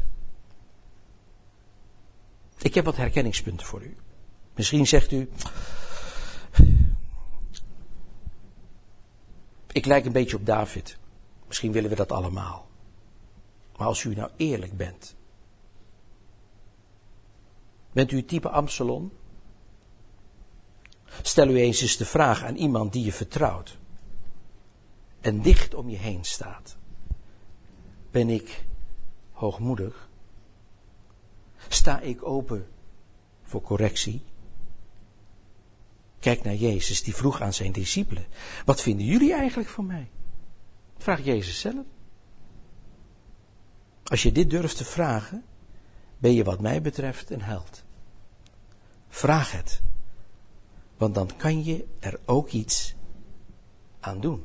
Ik heb wat herkenningspunten voor u. Misschien zegt u, ik lijk een beetje op David. Misschien willen we dat allemaal. Maar als u nou eerlijk bent. Bent u het type Absalom? Stel u eens eens de vraag aan iemand die je vertrouwt. En dicht om je heen staat. Ben ik hoogmoedig? Sta ik open voor correctie? Kijk naar Jezus, die vroeg aan zijn discipelen. Wat vinden jullie eigenlijk van mij? Vraag Jezus zelf. Als je dit durft te vragen, ben je wat mij betreft een held. Vraag het. Want dan kan je er ook iets aan doen.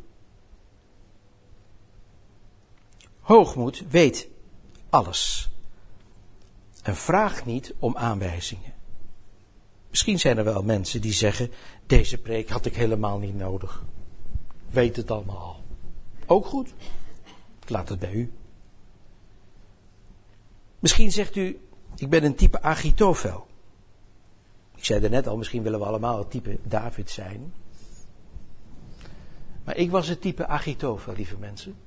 Hoogmoed weet alles. En vraagt niet om aanwijzingen. Misschien zijn er wel mensen die zeggen, deze preek had ik helemaal niet nodig. Weet het allemaal al. Ook goed. Ik laat het bij u. Misschien zegt u, ik ben een type Achitofel. Ik zei er net al, misschien willen we allemaal het type David zijn. Maar ik was het type Achitofel, lieve mensen.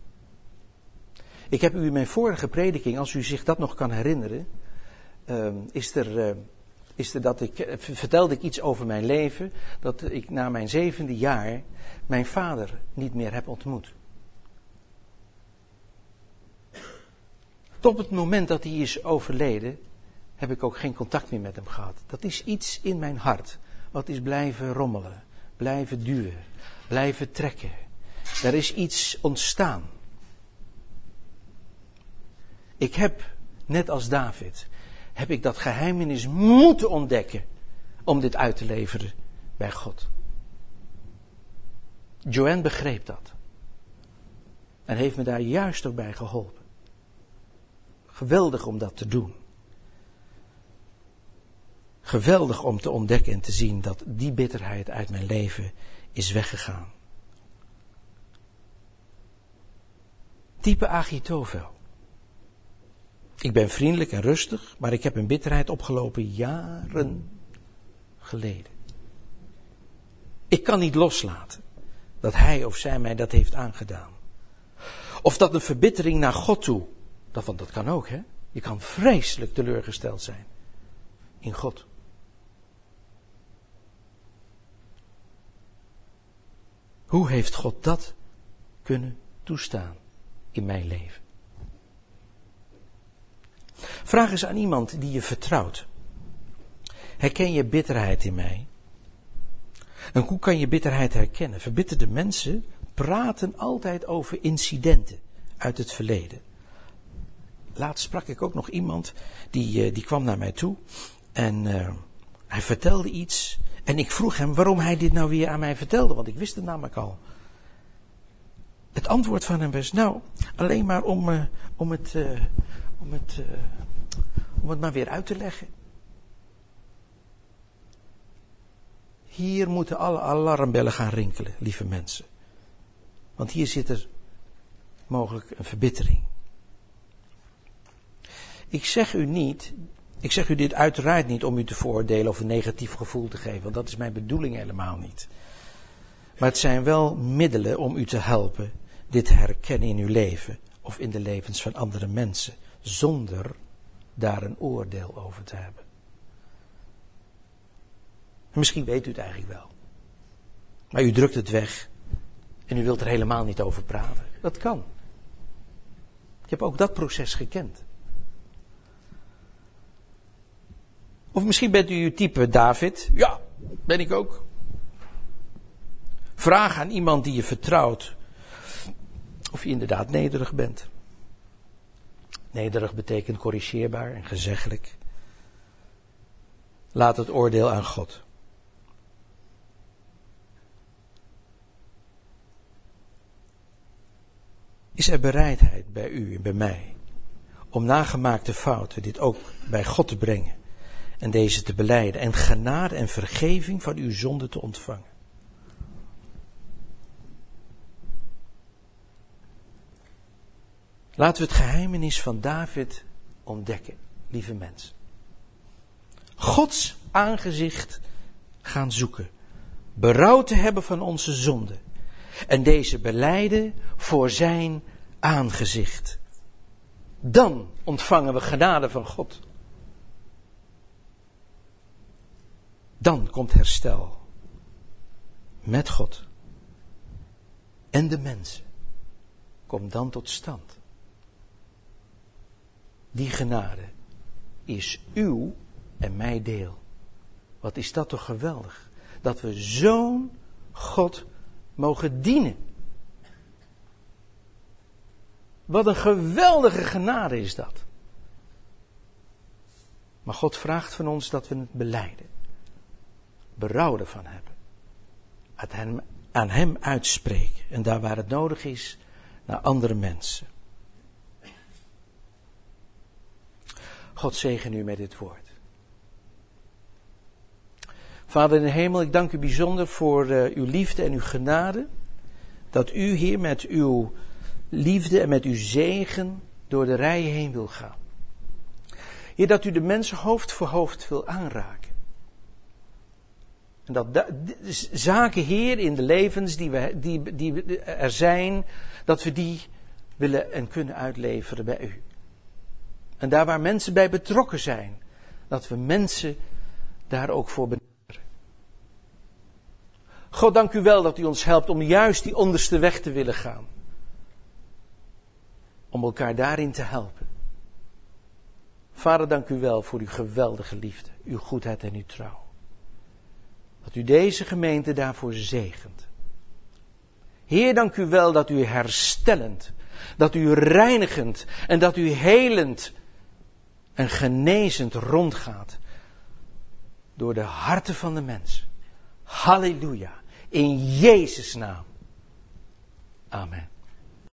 Ik heb u in mijn vorige prediking, als u zich dat nog kan herinneren, uh, is er, uh, is er dat ik, uh, vertelde ik iets over mijn leven, dat ik na mijn zevende jaar mijn vader niet meer heb ontmoet. Tot het moment dat hij is overleden, heb ik ook geen contact meer met hem gehad. Dat is iets in mijn hart, wat is blijven rommelen, blijven duwen, blijven trekken. Er is iets ontstaan. Ik heb, net als David, heb ik dat geheimenis moeten ontdekken om dit uit te leveren bij God. Joanne begreep dat. En heeft me daar juist ook bij geholpen. Geweldig om dat te doen. Geweldig om te ontdekken en te zien dat die bitterheid uit mijn leven is weggegaan. Type Achitofel. Ik ben vriendelijk en rustig, maar ik heb een bitterheid opgelopen jaren geleden. Ik kan niet loslaten dat hij of zij mij dat heeft aangedaan. Of dat een verbittering naar God toe, dat, want dat kan ook, hè? Je kan vreselijk teleurgesteld zijn in God. Hoe heeft God dat kunnen toestaan in mijn leven? Vraag eens aan iemand die je vertrouwt. Herken je bitterheid in mij? En hoe kan je bitterheid herkennen? Verbitterde mensen praten altijd over incidenten uit het verleden. Laatst sprak ik ook nog iemand die, die kwam naar mij toe en uh, hij vertelde iets. En ik vroeg hem waarom hij dit nou weer aan mij vertelde, want ik wist het namelijk al. Het antwoord van hem was, nou, alleen maar om, uh, om, het, uh, om, het, uh, om het maar weer uit te leggen. Hier moeten alle alarmbellen gaan rinkelen, lieve mensen. Want hier zit er mogelijk een verbittering. Ik zeg u niet, ik zeg u dit uiteraard niet om u te veroordelen of een negatief gevoel te geven, want dat is mijn bedoeling helemaal niet. Maar het zijn wel middelen om u te helpen dit te herkennen in uw leven of in de levens van andere mensen, zonder daar een oordeel over te hebben. En misschien weet u het eigenlijk wel. Maar u drukt het weg en u wilt er helemaal niet over praten. Dat kan. Ik heb ook dat proces gekend. Of misschien bent u uw type David. Ja, ben ik ook. Vraag aan iemand die je vertrouwt of je inderdaad nederig bent. Nederig betekent corrigeerbaar en gezeggelijk. Laat het oordeel aan God. Is er bereidheid bij u en bij mij om nagemaakte fouten dit ook bij God te brengen en deze te belijden en genade en vergeving van uw zonde te ontvangen? Laten we het geheimenis van David ontdekken, lieve mensen. Gods aangezicht gaan zoeken, berouw te hebben van onze zonde en deze belijden voor zijn aangezicht. Dan ontvangen we genade van God. Dan komt herstel met God en de mensen komt dan tot stand. Die genade is uw en mijn deel. Wat is dat toch geweldig? Dat we zo'n God mogen dienen. Wat een geweldige genade is dat. Maar God vraagt van ons dat we het belijden. Berouw ervan hebben. Aan hem, aan hem uitspreken. En daar waar het nodig is, naar andere mensen. God zegen u met dit woord. Vader in de hemel, ik dank u bijzonder voor uh, uw liefde en uw genade. Dat u hier met uw liefde en met uw zegen door de rijen heen wil gaan. Heer, dat u de mensen hoofd voor hoofd wil aanraken. En dat da- d- zaken, Heer, in de levens die, we, die, die er zijn, dat we die willen en kunnen uitleveren bij u. En daar waar mensen bij betrokken zijn, dat we mensen daar ook voor benaderen. God, dank u wel dat u ons helpt om juist die onderste weg te willen gaan. Om elkaar daarin te helpen. Vader, dank u wel voor uw geweldige liefde, uw goedheid en uw trouw. Dat u deze gemeente daarvoor zegent. Heer, dank u wel dat u herstellend, dat u reinigend en dat u helend en genezend rondgaat door de harten van de mensen. Halleluja. In Jezus' naam. Amen.